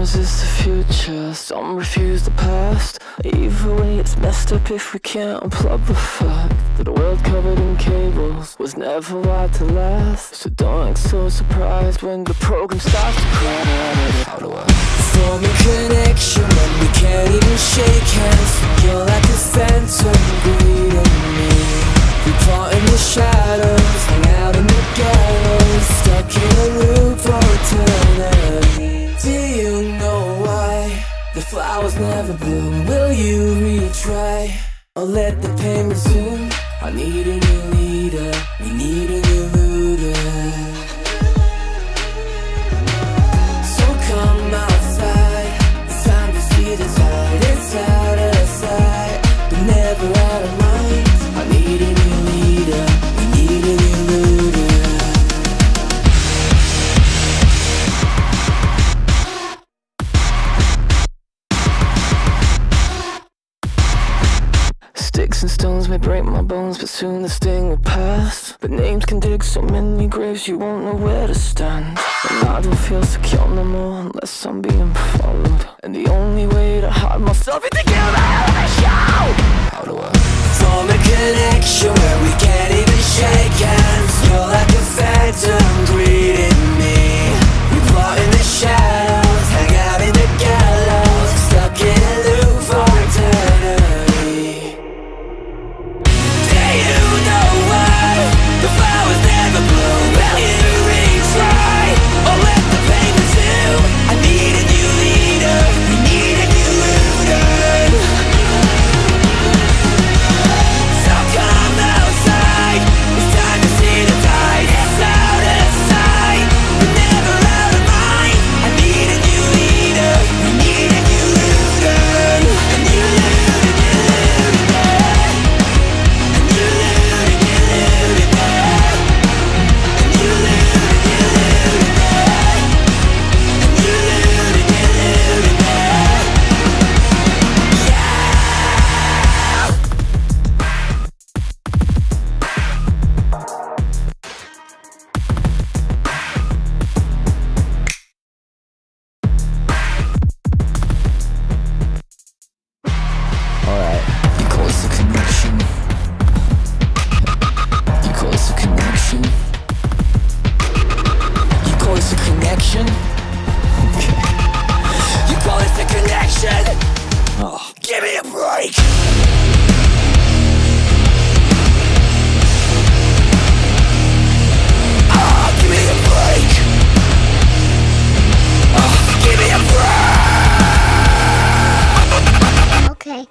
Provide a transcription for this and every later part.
ours is the future, some refuse the past. Either way it's messed up if we can't unplug the fact that a world covered in cables was never wired to last. So don't act so surprised when the program starts to crash. How do I form a connection when we can't even shake hands? You're like a phantom greeting me. We part in the shadows, hang out in the gallows, stuck in a loop for eternity. Do you know why the flowers never bloom? Will you retry or let the pain resume? I need a new leader, we need a new looter. So come outside, it's time to see the tide. It's out of sight, but never out of mind. I need a new leader, we need a new looter. Sticks and stones may break my bones, but soon the sting will pass. But names can dig so many graves you won't know where to stand. And I don't feel secure no more unless I'm being followed. And the only way to hide myself is to give out of the show. How do I form a connection where we can't even shake hands? You're like a phantom greeting me. We plot in the shadows, hang out in the gallows, stuck in a loop for eternity. Do you know why the flowers never bloom? Will you retry or let the pain resume? I need a new leader, we need a new looter. So come outside, it's time to see the tide. It's out of sight, but never out of mind. I need a new leader, we need a new looter. A new looter, new looter. A new looter, new looter. A new looter, new looter. A new looter, new looter. Alright, you call this a connection. You call this a connection. You call this a connection? Okay. You call this a connection? Oh. Give me a break! Give me a break! Give me a break! Okay.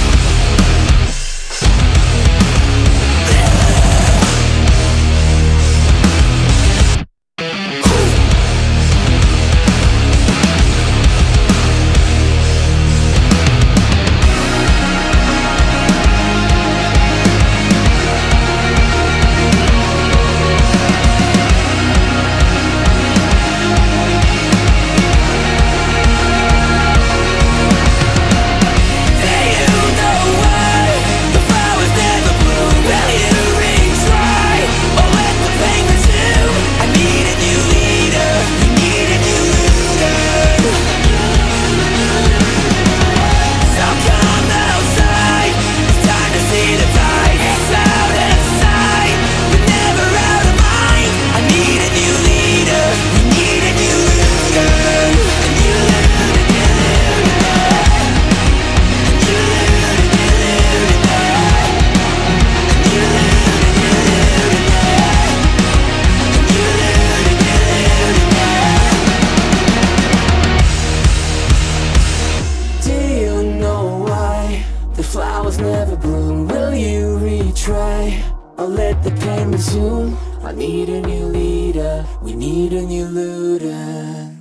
Flowers never bloom. Will you retry or let the pain resume? I need a new leader, we need a new looter.